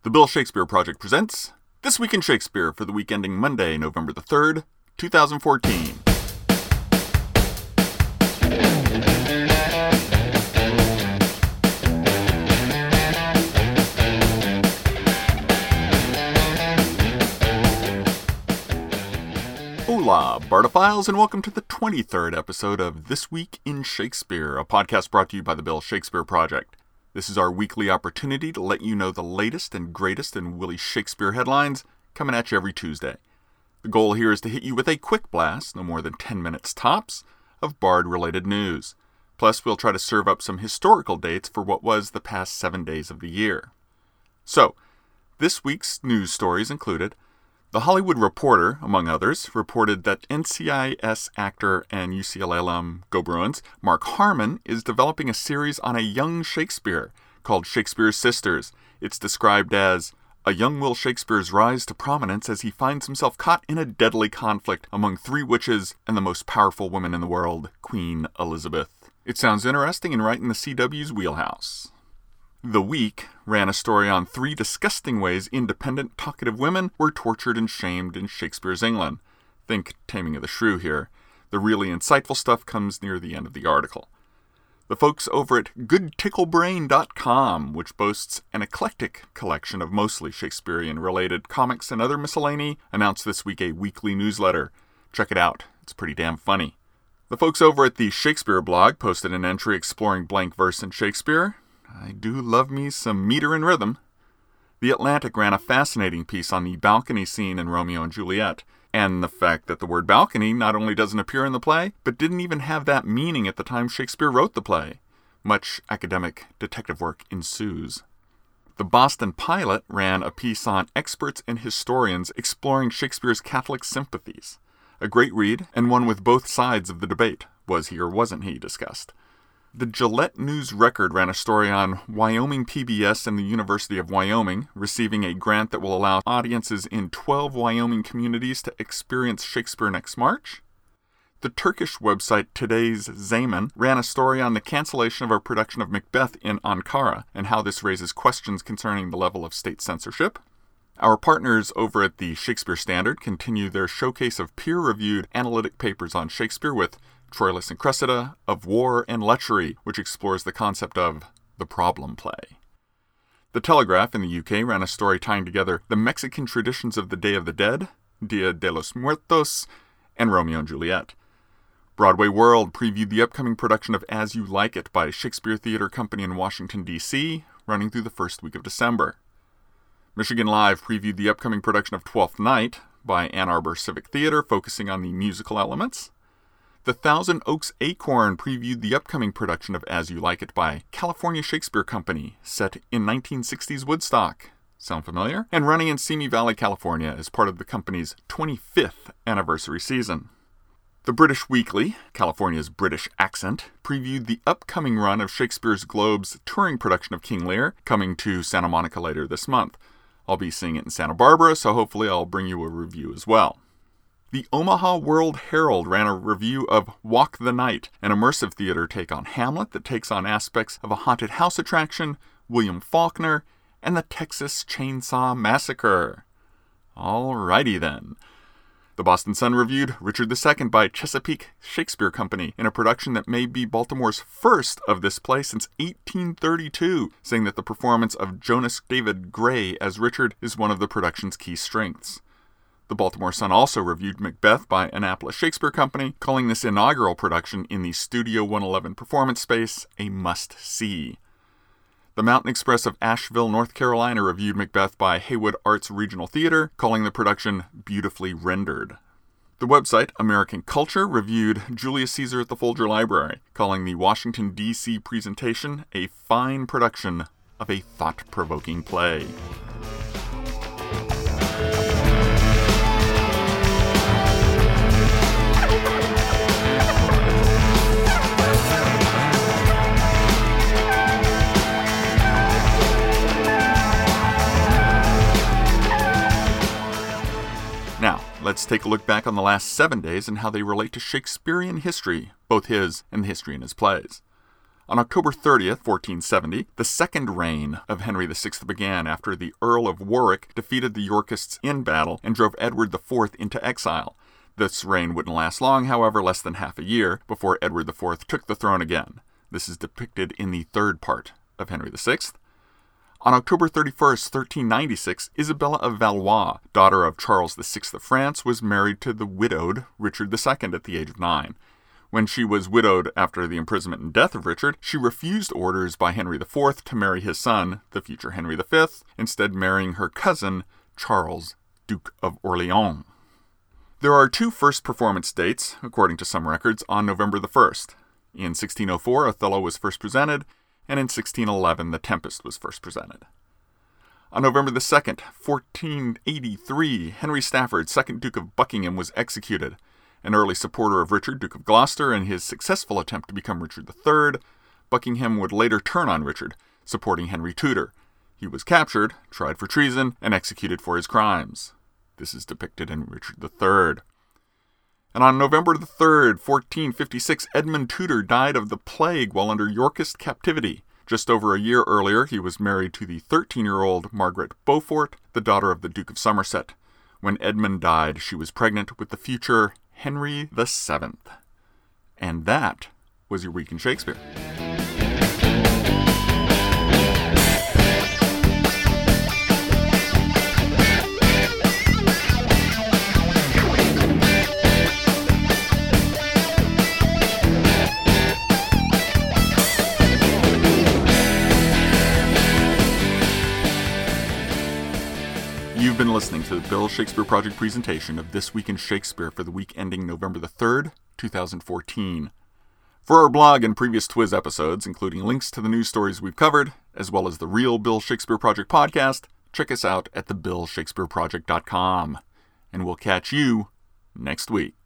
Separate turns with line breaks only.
The Bill Shakespeare Project presents This Week in Shakespeare for the week ending Monday, November the 3rd, 2014. Hola, Bardophiles, and welcome to the 23rd episode of This Week in Shakespeare, a podcast brought to you by the Bill Shakespeare Project. This is our weekly opportunity to let you know the latest and greatest in Willie Shakespeare headlines coming at you every Tuesday. The goal here is to hit you with a quick blast, no more than 10 minutes tops, of Bard-related news. Plus, we'll try to serve up some historical dates for what was the past 7 days of the year. So, this week's news stories included: The Hollywood Reporter, among others, reported that NCIS actor and UCLA alum, Go Bruins, Mark Harmon, is developing a series on a young Shakespeare called Shakespeare's Sisters. It's described as a young Will Shakespeare's rise to prominence as he finds himself caught in a deadly conflict among three witches and the most powerful woman in the world, Queen Elizabeth. It sounds interesting and right in the CW's wheelhouse. The Week ran a story on 3 disgusting ways independent, talkative women were tortured and shamed in Shakespeare's England. Think Taming of the Shrew here. The really insightful stuff comes near the end of the article. The folks over at GoodTickleBrain.com, which boasts an eclectic collection of mostly Shakespearean-related comics and other miscellany, announced this week a weekly newsletter. Check it out. It's pretty damn funny. The folks over at the Shakespeare blog posted an entry exploring blank verse in Shakespeare. I do love me some meter and rhythm. The Atlantic ran a fascinating piece on the balcony scene in Romeo and Juliet, and the fact that the word balcony not only doesn't appear in the play, but didn't even have that meaning at the time Shakespeare wrote the play. Much academic detective work ensues. The Boston Pilot ran a piece on experts and historians exploring Shakespeare's Catholic sympathies. A great read, and one with both sides of the debate, was he or wasn't he, discussed. The Gillette News-Record ran a story on Wyoming PBS and the University of Wyoming receiving a grant that will allow audiences in 12 Wyoming communities to experience Shakespeare next March. The Turkish website Today's Zaman ran a story on the cancellation of a production of Macbeth in Ankara and how this raises questions concerning the level of state censorship. Our partners over at the Shakespeare Standard continue their showcase of peer-reviewed analytic papers on Shakespeare with Troilus and Cressida, Of War and Lechery, which explores the concept of the problem play. The Telegraph in the UK ran a story tying together the Mexican traditions of the Day of the Dead, Dia de los Muertos, and Romeo and Juliet. Broadway World previewed the upcoming production of As You Like It by Shakespeare Theatre Company in Washington, D.C., running through the first week of December. Michigan Live previewed the upcoming production of Twelfth Night by Ann Arbor Civic Theater, focusing on the musical elements. The Thousand Oaks Acorn previewed the upcoming production of As You Like It by California Shakespeare Company, set in 1960s Woodstock. Sound familiar? And running in Simi Valley, California as part of the company's 25th anniversary season. The British Weekly, California's British accent, previewed the upcoming run of Shakespeare's Globe's touring production of King Lear, coming to Santa Monica later this month. I'll be seeing it in Santa Barbara, so hopefully I'll bring you a review as well. The Omaha World Herald ran a review of Walk the Night, an immersive theater take on Hamlet that takes on aspects of a haunted house attraction, William Faulkner, and the Texas Chainsaw Massacre. Alrighty then. The Boston Sun reviewed Richard II by Chesapeake Shakespeare Company in a production that may be Baltimore's first of this play since 1832, saying that the performance of Jonas David Gray as Richard is one of the production's key strengths. The Baltimore Sun also reviewed Macbeth by Annapolis Shakespeare Company, calling this inaugural production in the Studio 111 performance space a must-see. The Mountain Express of Asheville, North Carolina reviewed Macbeth by Haywood Arts Regional Theater, calling the production beautifully rendered. The website American Culture reviewed Julius Caesar at the Folger Library, calling the Washington, D.C. presentation a fine production of a thought-provoking play. Now, let's take a look back on the last 7 days and how they relate to Shakespearean history, both his and the history in his plays. On October 30th, 1470, the second reign of Henry VI began after the Earl of Warwick defeated the Yorkists in battle and drove Edward IV into exile. This reign wouldn't last long, however, less than half a year, before Edward IV took the throne again. This is depicted in the third part of Henry VI. On October 31st, 1396, Isabella of Valois, daughter of Charles VI of France, was married to the widowed Richard II at the age of 9. When she was widowed after the imprisonment and death of Richard, she refused orders by Henry IV to marry his son, the future Henry V, instead marrying her cousin, Charles, Duke of Orleans. There are 2 first performance dates, according to some records, on November the 1st. In 1604, Othello was first presented, and in 1611, The Tempest was first presented. On November the 2nd, 1483, Henry Stafford, 2nd Duke of Buckingham, was executed. An early supporter of Richard, Duke of Gloucester, in his successful attempt to become Richard III, Buckingham would later turn on Richard, supporting Henry Tudor. He was captured, tried for treason, and executed for his crimes. This is depicted in Richard III. And on November the 3rd, 1456, Edmund Tudor died of the plague while under Yorkist captivity. Just over a year earlier, he was married to the 13-year-old Margaret Beaufort, the daughter of the Duke of Somerset. When Edmund died, she was pregnant with the future Henry VII. And that was your Week in Shakespeare. You've been listening to the Bill Shakespeare Project presentation of This Week in Shakespeare for the week ending November the 3rd, 2014. For our blog and previous Twiz episodes, including links to the news stories we've covered, as well as the real Bill Shakespeare Project podcast, check us out at thebillshakespeareproject.com. And we'll catch you next week.